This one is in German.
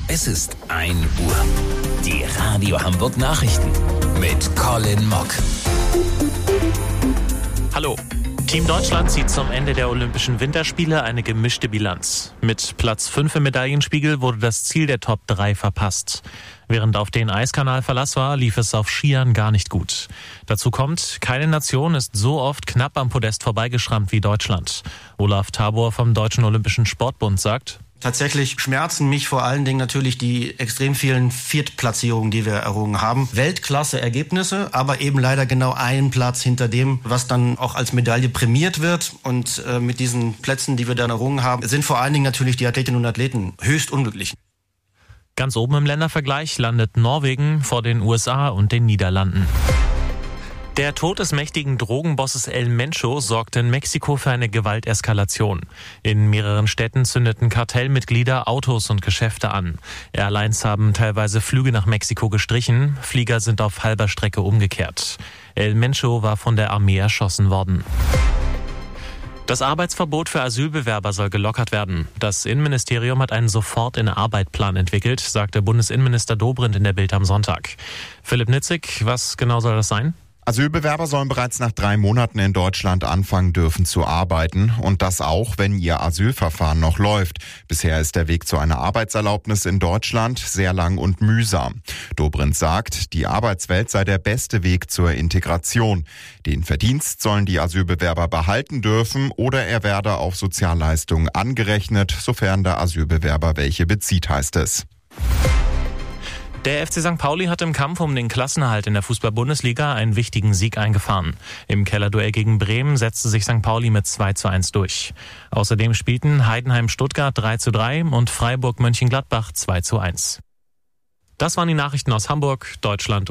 Es ist 1 Uhr. Die Radio Hamburg Nachrichten mit Colin Mock. Hallo. Team Deutschland zieht zum Ende der Olympischen Winterspiele eine gemischte Bilanz. Mit Platz 5 im Medaillenspiegel wurde das Ziel der Top 3 verpasst. Während auf den Eiskanal Verlass war, lief es auf Skiern gar nicht gut. Dazu kommt, keine Nation ist so oft knapp am Podest vorbeigeschrammt wie Deutschland. Olaf Tabor vom Deutschen Olympischen Sportbund sagt: Tatsächlich schmerzen mich vor allen Dingen natürlich die extrem vielen Viertplatzierungen, die wir errungen haben. Weltklasse-Ergebnisse, aber eben leider genau einen Platz hinter dem, was dann auch als Medaille prämiert wird. Und mit diesen Plätzen, die wir dann errungen haben, sind vor allen Dingen natürlich die Athletinnen und Athleten höchst unglücklich. Ganz oben im Ländervergleich landet Norwegen vor den USA und den Niederlanden. Der Tod des mächtigen Drogenbosses El Mencho sorgte in Mexiko für eine Gewalteskalation. In mehreren Städten zündeten Kartellmitglieder Autos und Geschäfte an. Airlines haben teilweise Flüge nach Mexiko gestrichen. Flieger sind auf halber Strecke umgekehrt. El Mencho war von der Armee erschossen worden. Das Arbeitsverbot für Asylbewerber soll gelockert werden. Das Innenministerium hat einen Sofort-in-Arbeit-Plan entwickelt, sagte Bundesinnenminister Dobrindt in der Bild am Sonntag. Philipp Nitzig, was genau soll das sein? Asylbewerber sollen bereits nach 3 Monaten in Deutschland anfangen dürfen zu arbeiten. Und das auch, wenn ihr Asylverfahren noch läuft. Bisher ist der Weg zu einer Arbeitserlaubnis in Deutschland sehr lang und mühsam. Dobrindt sagt, die Arbeitswelt sei der beste Weg zur Integration. Den Verdienst sollen die Asylbewerber behalten dürfen oder er werde auf Sozialleistungen angerechnet, sofern der Asylbewerber welche bezieht, heißt es. Der FC St. Pauli hat im Kampf um den Klassenerhalt in der Fußball-Bundesliga einen wichtigen Sieg eingefahren. Im Kellerduell gegen Bremen setzte sich St. Pauli mit 2:1 durch. Außerdem spielten Heidenheim-Stuttgart 3:3 und Freiburg-Mönchengladbach 2:1. Das waren die Nachrichten aus Hamburg, Deutschland